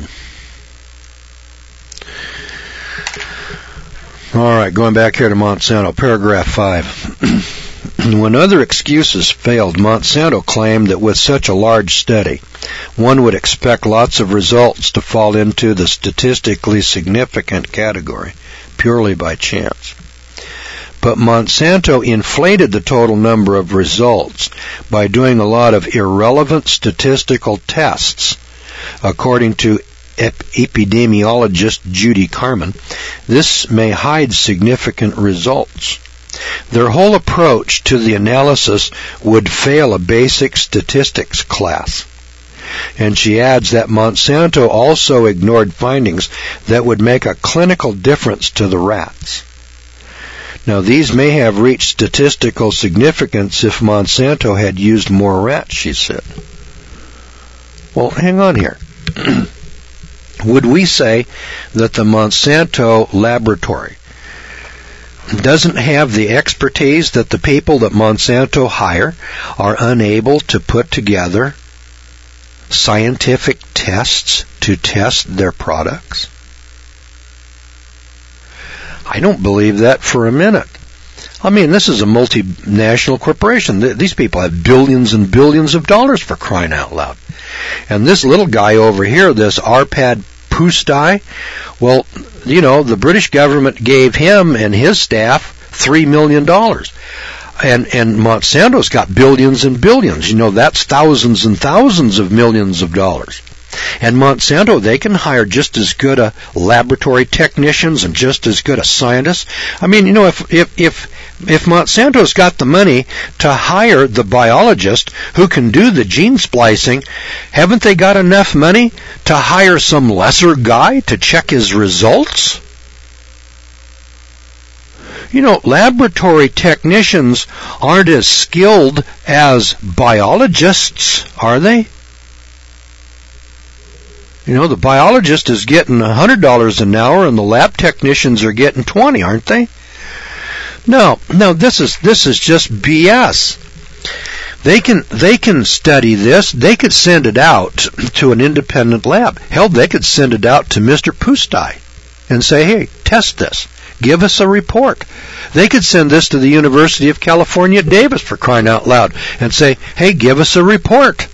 [SPEAKER 1] All right, going back here to Monsanto, paragraph 5. When other excuses failed, Monsanto claimed that with such a large study, one would expect lots of results to fall into the statistically significant category, purely by chance. But Monsanto inflated the total number of results by doing a lot of irrelevant statistical tests. According to epidemiologist Judy Carman, this may hide significant results. Their whole approach to the analysis would fail a basic statistics class. And she adds that Monsanto also ignored findings that would make a clinical difference to the rats. Now, these may have reached statistical significance if Monsanto had used more rats, she said. Well, hang on here. Would we say that the Monsanto laboratory doesn't have the expertise that the people that Monsanto hire are unable to put together scientific tests to test their products? I don't believe that for a minute. I mean, this is a multinational corporation. These people have billions and billions of dollars, for crying out loud. And this little guy over here, this Arpad Pusztai, well, the British government gave him and his staff $3 million. And Monsanto's got billions and billions. That's thousands and thousands of millions of dollars. And Monsanto, they can hire just as good a laboratory technicians and just as good a scientists. I mean, if Monsanto's got the money to hire the biologist who can do the gene splicing, haven't they got enough money to hire some lesser guy to check his results? Laboratory technicians aren't as skilled as biologists, are they? The biologist is getting $100 an hour, and the lab technicians are getting $20, aren't they? No, this is just BS. They can study this. They could send it out to an independent lab. Hell, they could send it out to Mr. Pustai and say, hey, test this. Give us a report. They could send this to the University of California, Davis, for crying out loud, and say, hey, give us a report.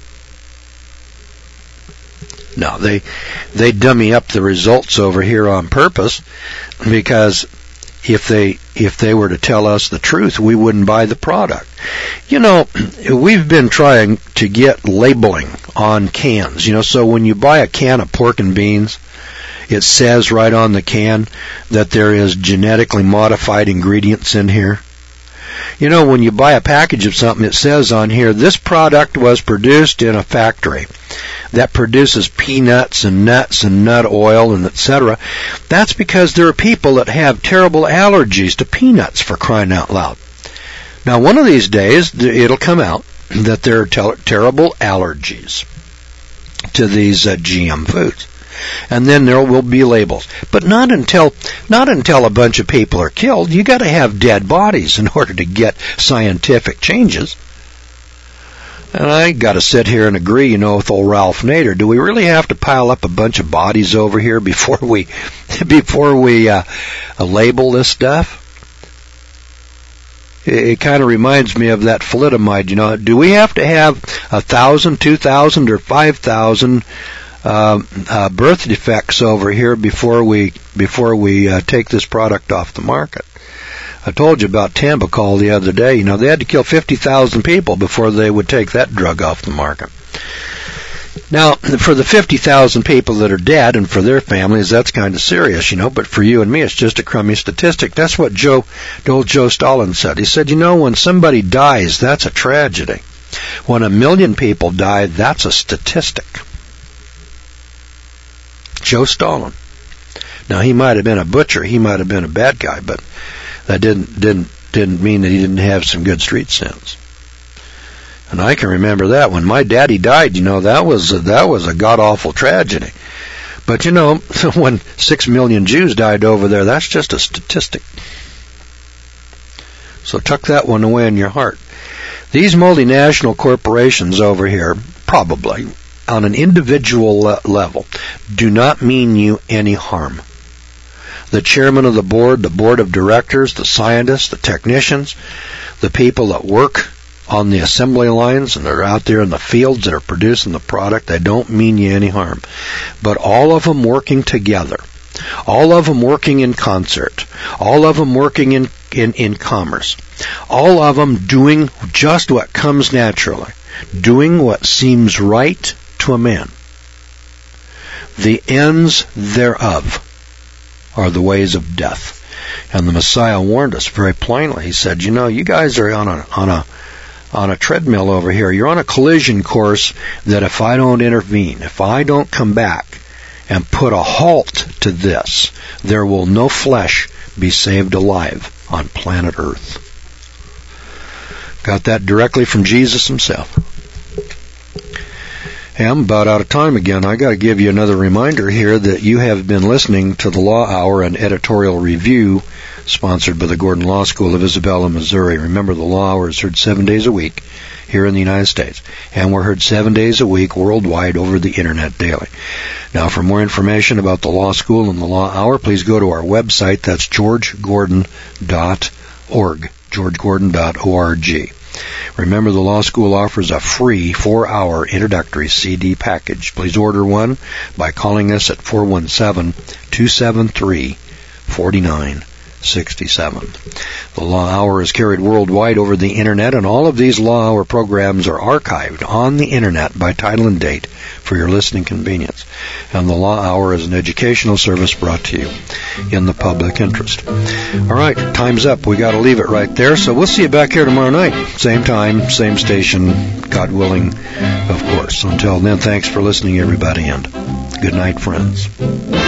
[SPEAKER 1] No, they dummy up the results over here on purpose, because if they were to tell us the truth, we wouldn't buy the product. We've been trying to get labeling on cans. So when you buy a can of pork and beans, it says right on the can that there is genetically modified ingredients in here. When you buy a package of something, it says on here, this product was produced in a factory that produces peanuts and nuts and nut oil and etc. That's because there are people that have terrible allergies to peanuts, for crying out loud. Now, one of these days, it'll come out that there are terrible allergies to these GM foods. And then there will be labels. But not until a bunch of people are killed. You got to have dead bodies in order to get scientific changes. And I got to sit here and agree, with old Ralph Nader. Do we really have to pile up a bunch of bodies over here before we label this stuff? It kind of reminds me of that thalidomide. Do we have to have 1,000, 2,000, or 5,000 birth defects over here before we take this product off the market? I told you about Tambacol the other day. They had to kill 50,000 people before they would take that drug off the market. Now, for the 50,000 people that are dead and for their families, that's kind of serious, but for you and me, it's just a crummy statistic. That's what old Joe Stalin said. He said, when somebody dies, that's a tragedy. When 1 million people die, that's a statistic. Joe Stalin. Now, he might have been a butcher, he might have been a bad guy, but that didn't mean that he didn't have some good street sense. And I can remember that when my daddy died. That was a god awful tragedy. But when 6 million Jews died over there, that's just a statistic. So tuck that one away in your heart. These multinational corporations over here, probably on an individual level, do not mean you any harm. The chairman of the board of directors, the scientists, the technicians, the people that work on the assembly lines and they're out there in the fields that are producing the product, they don't mean you any harm. But all of them working together, all of them working in concert, all of them working in commerce, all of them doing just what comes naturally, doing what seems right to a man. The ends thereof are the ways of death. And the Messiah warned us very plainly. He said, you guys are on a treadmill over here. You're on a collision course that if I don't intervene, if I don't come back and put a halt to this, there will no flesh be saved alive on planet Earth. Got that directly from Jesus himself. Hey, I'm about out of time again. I got to give you another reminder here that you have been listening to the Law Hour and Editorial Review, sponsored by the Gordon Law School of Isabella, Missouri. Remember, the Law Hour is heard 7 days a week here in the United States, and we're heard 7 days a week worldwide over the Internet daily. Now, for more information about the Law School and the Law Hour, please go to our website. That's georgegordon.org, georgegordon.org. Remember, the Law School offers a free 4-hour introductory CD package. Please order one by calling us at 417-273-4967. The Law Hour is carried worldwide over the Internet, and all of these Law Hour programs are archived on the Internet by title and date for your listening convenience. And the Law Hour is an educational service brought to you in the public interest. All right, time's up. We got to leave it right there. So we'll see you back here tomorrow night. Same time, same station, God willing, of course. Until then, thanks for listening, everybody, and good night, friends.